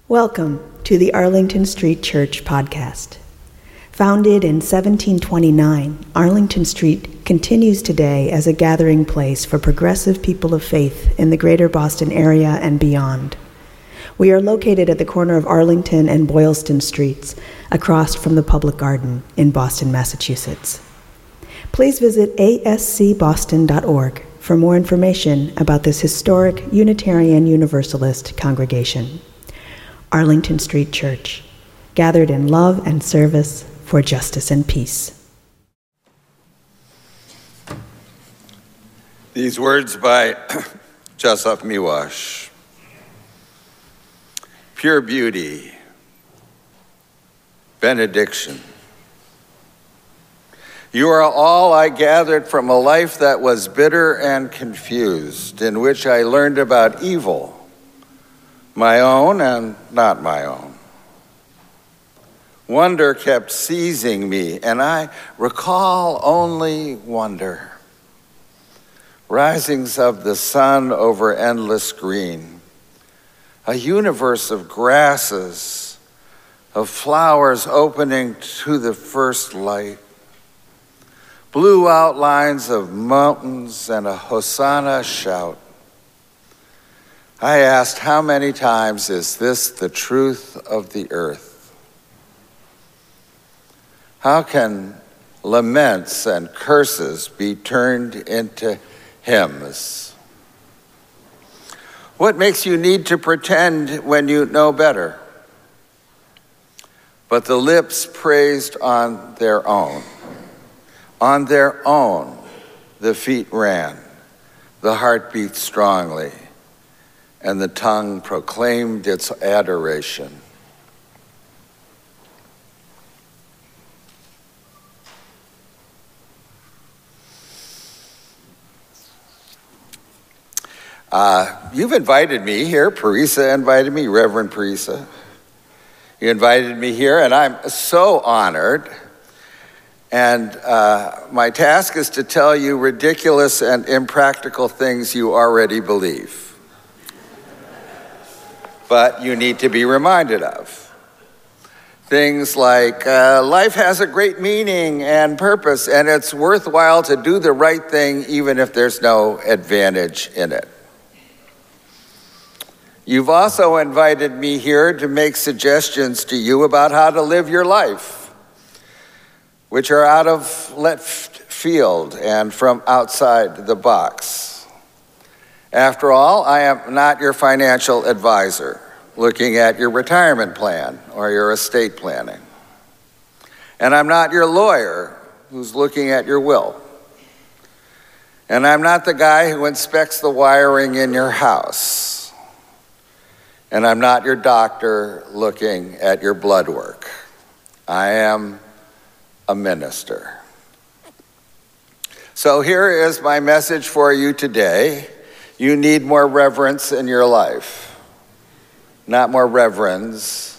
Welcome to the Arlington Street Church podcast. Founded in 1729, Arlington Street continues today as a gathering place for progressive people of faith in the greater Boston area and beyond. We are located at the corner of Arlington and Boylston Streets, across from the Public Garden in Boston, Massachusetts. Please visit ascboston.org for more information about this historic Unitarian Universalist congregation. Arlington Street Church, gathered in love and service for justice and peace. These words by Czesław Miłosz. Pure beauty, benediction. You are all I gathered from a life that was bitter and confused, in which I learned about evil, my own and not my own. Wonder kept seizing me, and I recall only wonder. Risings of the sun over endless green, a universe of grasses, of flowers opening to the first light, blue outlines of mountains and a Hosanna shout. I asked, how many times is this the truth of the earth? How can laments and curses be turned into hymns? What makes you need to pretend when you know better? But the lips praised on their own. On their own, the feet ran, the heart beat strongly, and the tongue proclaimed its adoration. You've invited me here. Parisa invited me, Reverend Parisa. You invited me here, and I'm so honored. And my task is to tell you ridiculous and impractical things you already believe, but you need to be reminded of. Things like life has a great meaning and purpose, and it's worthwhile to do the right thing even if there's no advantage in it. You've also invited me here to make suggestions to you about how to live your life, which are out of left field and from outside the box. After all, I am not your financial advisor looking at your retirement plan or your estate planning. And I'm not your lawyer who's looking at your will. And I'm not the guy who inspects the wiring in your house. And I'm not your doctor looking at your blood work. I am a minister. So here is my message for you today. You need more reverence in your life. Not more reverends.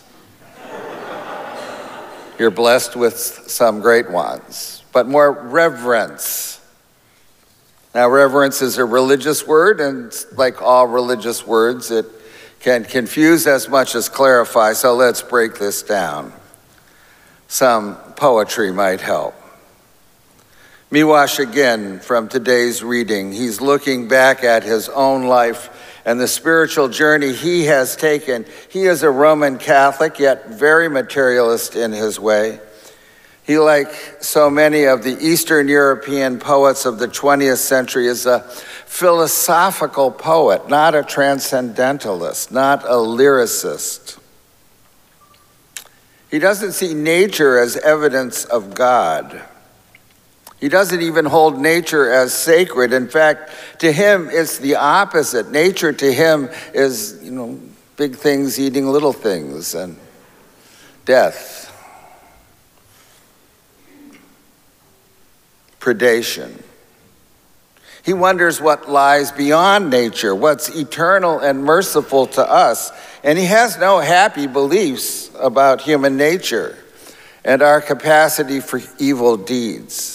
You're blessed with some great ones, but more reverence. Now, reverence is a religious word, and like all religious words, it can confuse as much as clarify, so let's break this down. Some poetry might help. Miłosz again from today's reading. He's looking back at his own life and the spiritual journey he has taken. He is a Roman Catholic, yet very materialist in his way. He, like so many of the Eastern European poets of the 20th century, is a philosophical poet, not a transcendentalist, not a lyricist. He doesn't see nature as evidence of God. He doesn't even hold nature as sacred. In fact, to him, it's the opposite. Nature to him is, big things eating little things and death, predation. He wonders what lies beyond nature, what's eternal and merciful to us. And he has no happy beliefs about human nature and our capacity for evil deeds.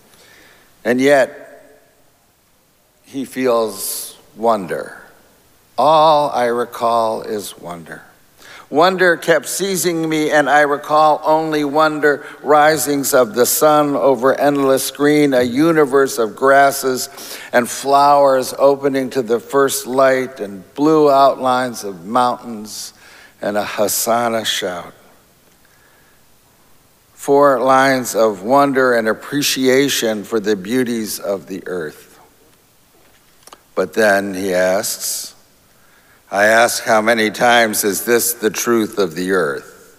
And yet, he feels wonder. All I recall is wonder. Wonder kept seizing me, and I recall only wonder, risings of the sun over endless green, a universe of grasses and flowers opening to the first light, and blue outlines of mountains, and a Hosanna shout. 4 lines of wonder and appreciation for the beauties of the earth. But then he asks, I ask, how many times is this the truth of the earth?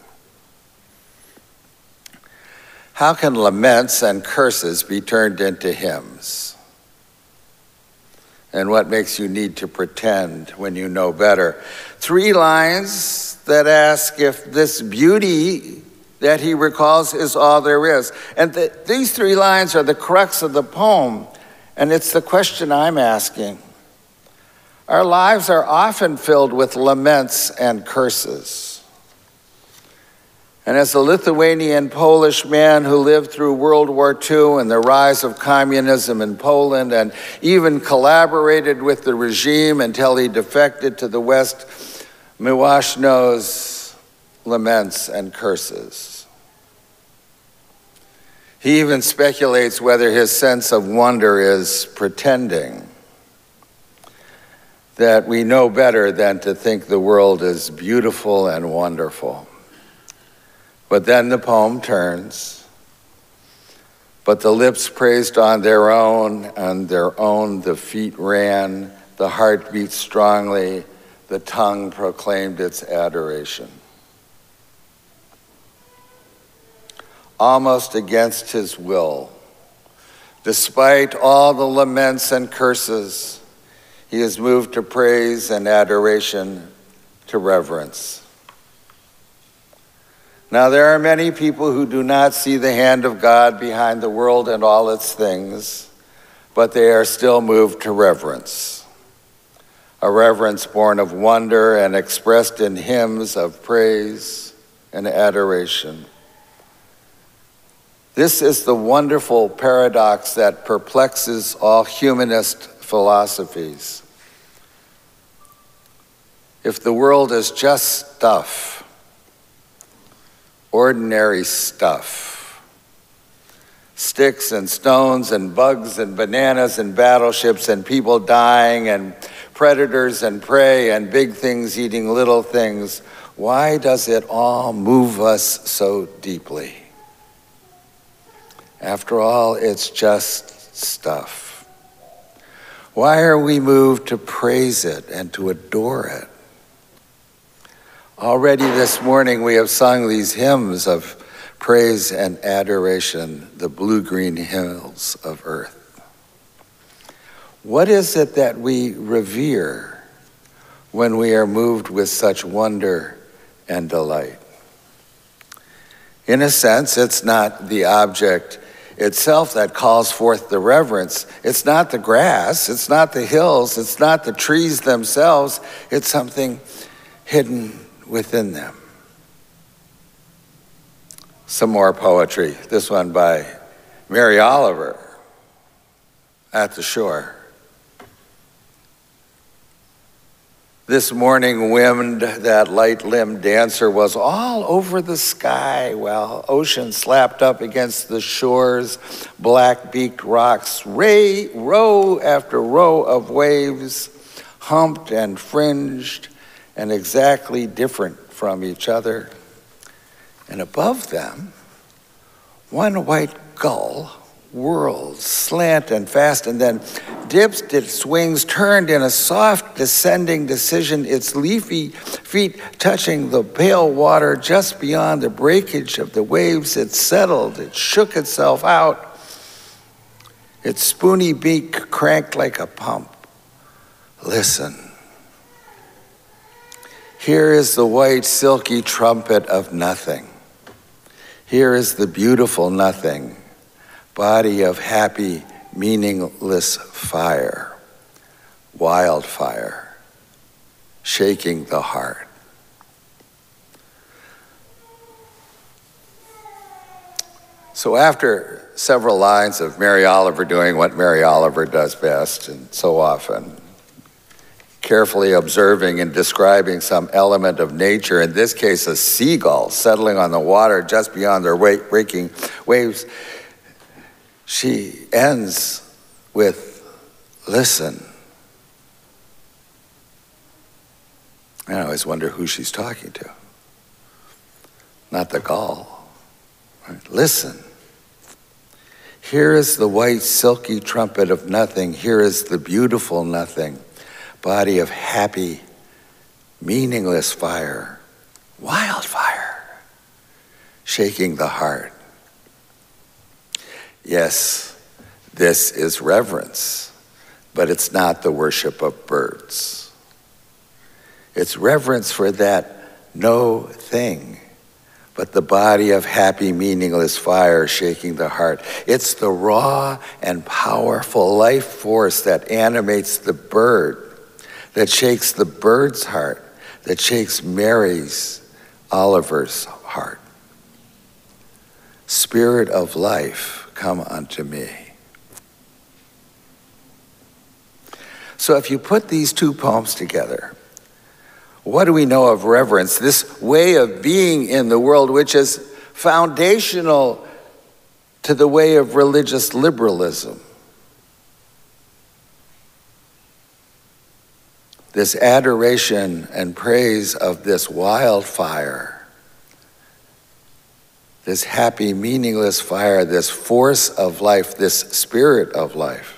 How can laments and curses be turned into hymns? And what makes you need to pretend when you know better? 3 lines that ask if this beauty that he recalls is all there is. And these 3 lines are the crux of the poem, and it's the question I'm asking. Our lives are often filled with laments and curses. And as a Lithuanian Polish man who lived through World War II and the rise of communism in Poland, and even collaborated with the regime until he defected to the West, Miłosz knows laments and curses. He even speculates whether his sense of wonder is pretending, that we know better than to think the world is beautiful and wonderful. But then the poem turns. But the lips praised on their own the feet ran, the heart beat strongly, the tongue proclaimed its adoration. Almost against his will, despite all the laments and curses, he is moved to praise and adoration, to reverence. Now, there are many people who do not see the hand of God behind the world and all its things, but they are still moved to reverence. A reverence born of wonder and expressed in hymns of praise and adoration. This is the wonderful paradox that perplexes all humanist philosophies. If the world is just stuff, ordinary stuff, sticks and stones and bugs and bananas and battleships and people dying and predators and prey and big things eating little things, why does it all move us so deeply? After all, it's just stuff. Why are we moved to praise it and to adore it? Already this morning we have sung these hymns of praise and adoration, the blue-green hills of earth. What is it that we revere when we are moved with such wonder and delight? In a sense, it's not the object itself that calls forth the reverence. It's not the grass, it's not the hills, it's not the trees themselves, it's something hidden within them. Some more poetry, this one by Mary Oliver, At the Shore. This morning wind, that light-limbed dancer, was all over the sky while ocean slapped up against the shores, black-beaked rocks, row after row of waves, humped and fringed and exactly different from each other. And above them, one white gull whirls, slant and fast, and then dips its wings, turned in a soft descending decision, its leafy feet touching the pale water just beyond the breakage of the waves. It settled, it shook itself out. Its spoony beak cranked like a pump. Listen. Here is the white silky trumpet of nothing. Here is the beautiful nothing, body of happy, meaningless fire, wildfire, shaking the heart. So after several lines of Mary Oliver doing what Mary Oliver does best and so often, carefully observing and describing some element of nature, in this case a seagull settling on the water just beyond their breaking waves, she ends with, "Listen." And I always wonder who she's talking to. Not the gull. Right? Listen. Here is the white silky trumpet of nothing. Here is the beautiful nothing. Body of happy, meaningless fire. Wildfire. Shaking the heart. Yes, this is reverence, but it's not the worship of birds. It's reverence for that no thing, but the body of happy, meaningless fire shaking the heart. It's the raw and powerful life force that animates the bird, that shakes the bird's heart, that shakes Mary's, Oliver's heart. Spirit of life, come unto me. So if you put these two poems together, what do we know of reverence? This way of being in the world, which is foundational to the way of religious liberalism. This adoration and praise of this wildfire, this happy, meaningless fire, this force of life, this spirit of life.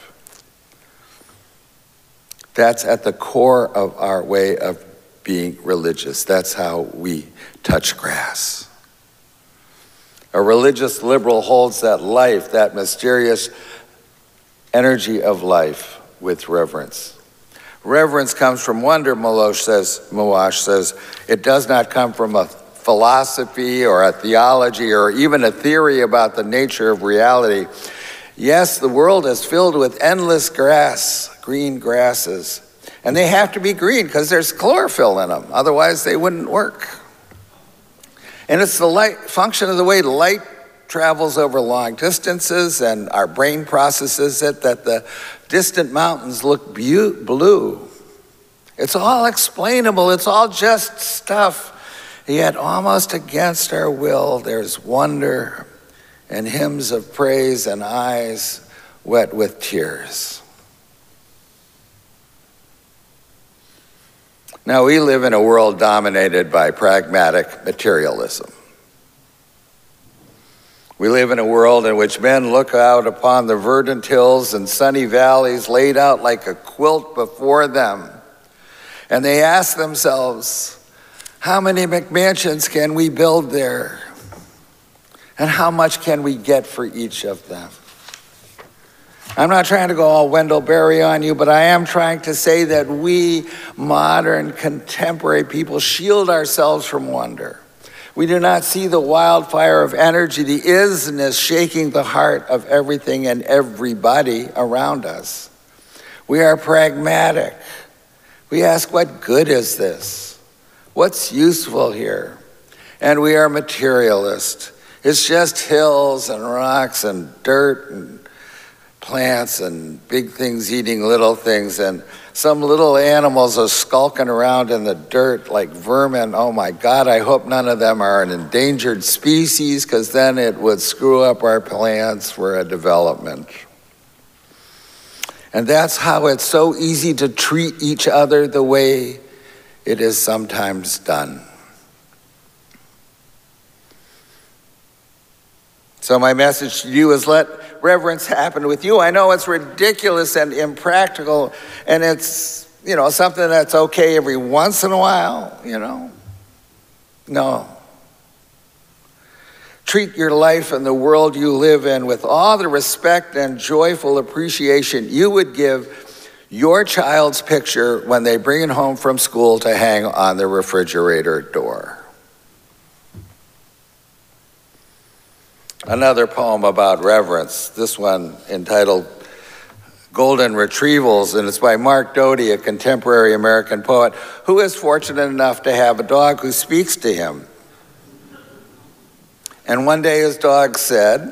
That's at the core of our way of being religious. That's how we touch grass. A religious liberal holds that life, that mysterious energy of life, with reverence. Reverence comes from wonder, Moash says. It does not come from a philosophy or a theology or even a theory about the nature of reality. Yes, the world is filled with endless grass, green grasses. And they have to be green because there's chlorophyll in them. Otherwise, they wouldn't work. And it's the light function of the way light travels over long distances, and our brain processes it, that the distant mountains look blue. It's all explainable. It's all just stuff. Yet almost against our will, there's wonder and hymns of praise and eyes wet with tears. Now, we live in a world dominated by pragmatic materialism. We live in a world in which men look out upon the verdant hills and sunny valleys laid out like a quilt before them, and they ask themselves, how many McMansions can we build there? And how much can we get for each of them? I'm not trying to go all Wendell Berry on you, but I am trying to say that we modern contemporary people shield ourselves from wonder. We do not see the wildfire of energy, the isness shaking the heart of everything and everybody around us. We are pragmatic. We ask, what good is this? What's useful here? And we are materialist. It's just hills and rocks and dirt and plants and big things eating little things, and some little animals are skulking around in the dirt like vermin. Oh my God, I hope none of them are an endangered species, because then it would screw up our plans for a development. And that's how it's so easy to treat each other the way it is sometimes done. So my message to you is, let reverence happen with you. I know it's ridiculous and impractical, and it's, something that's okay every once in a while, No. Treat your life and the world you live in with all the respect and joyful appreciation you would give your child's picture when they bring it home from school to hang on the refrigerator door. Another poem about reverence, this one entitled Golden Retrievals, and it's by Mark Doty, a contemporary American poet who is fortunate enough to have a dog who speaks to him. And one day his dog said,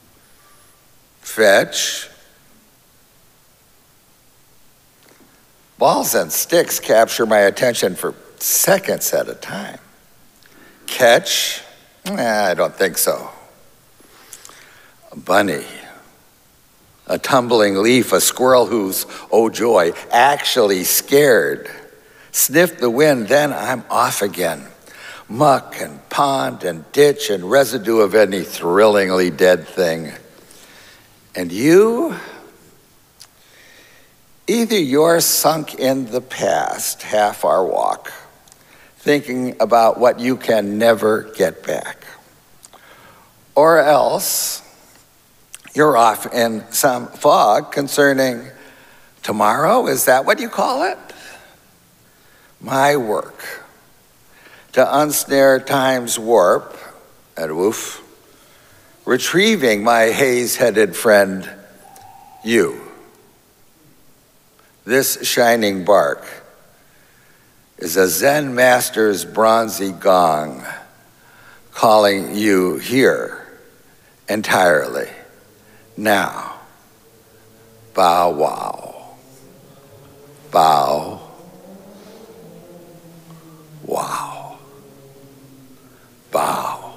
"Fetch." Balls and sticks capture my attention for seconds at a time. Catch? I don't think so. A bunny, a tumbling leaf, a squirrel who's, oh joy, actually scared. Sniff the wind, then I'm off again. Muck and pond and ditch and residue of any thrillingly dead thing. And you? Either you're sunk in the past, half our walk, thinking about what you can never get back. Or else you're off in some fog concerning tomorrow. Is that what you call it? My work to unsnare time's warp at woof, retrieving my haze-headed friend, you. This shining bark is a Zen master's bronzy gong calling you here entirely, now. Bow wow, bow wow, bow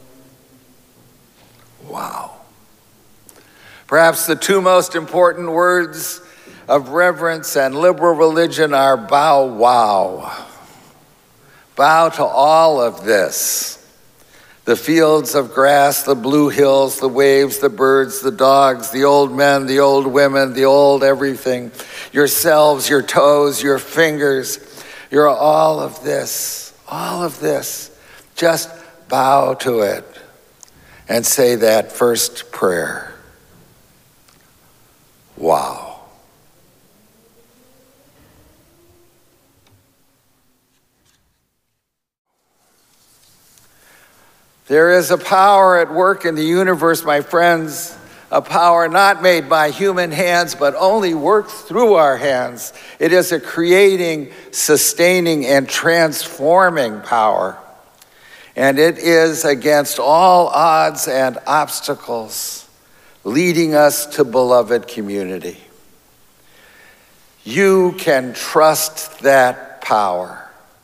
wow. Perhaps the two most important words of reverence and liberal religion are bow wow. Bow to all of this. The fields of grass, the blue hills, the waves, the birds, the dogs, the old men, the old women, the old everything, yourselves, your toes, your fingers, you're all of this, all of this. Just bow to it and say that first prayer. Wow. There is a power at work in the universe, my friends, a power not made by human hands, but only works through our hands. It is a creating, sustaining, and transforming power. And it is against all odds and obstacles, leading us to beloved community. You can trust that power.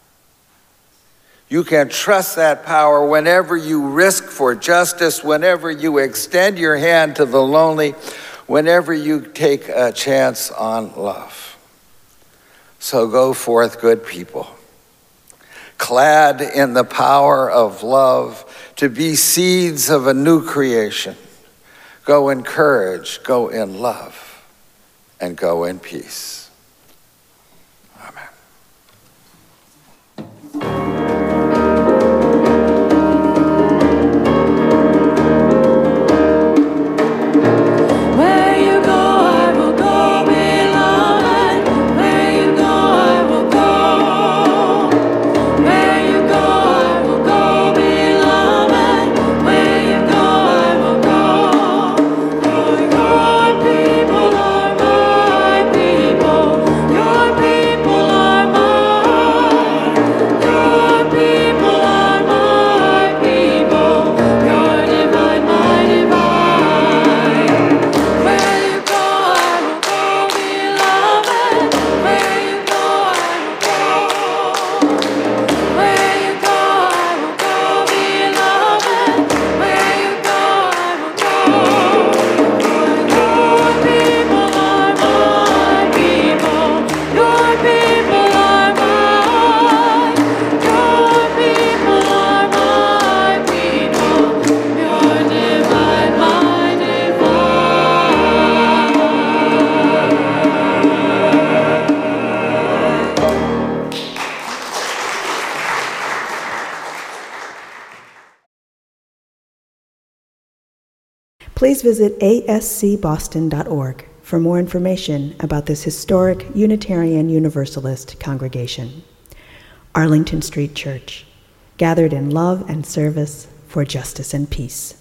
You can trust that power whenever you risk for justice, whenever you extend your hand to the lonely, whenever you take a chance on love. So go forth, good people, clad in the power of love, to be seeds of a new creation. Go in courage, go in love, and go in peace. Please visit ascboston.org for more information about this historic Unitarian Universalist congregation. Arlington Street Church, gathered in love and service for justice and peace.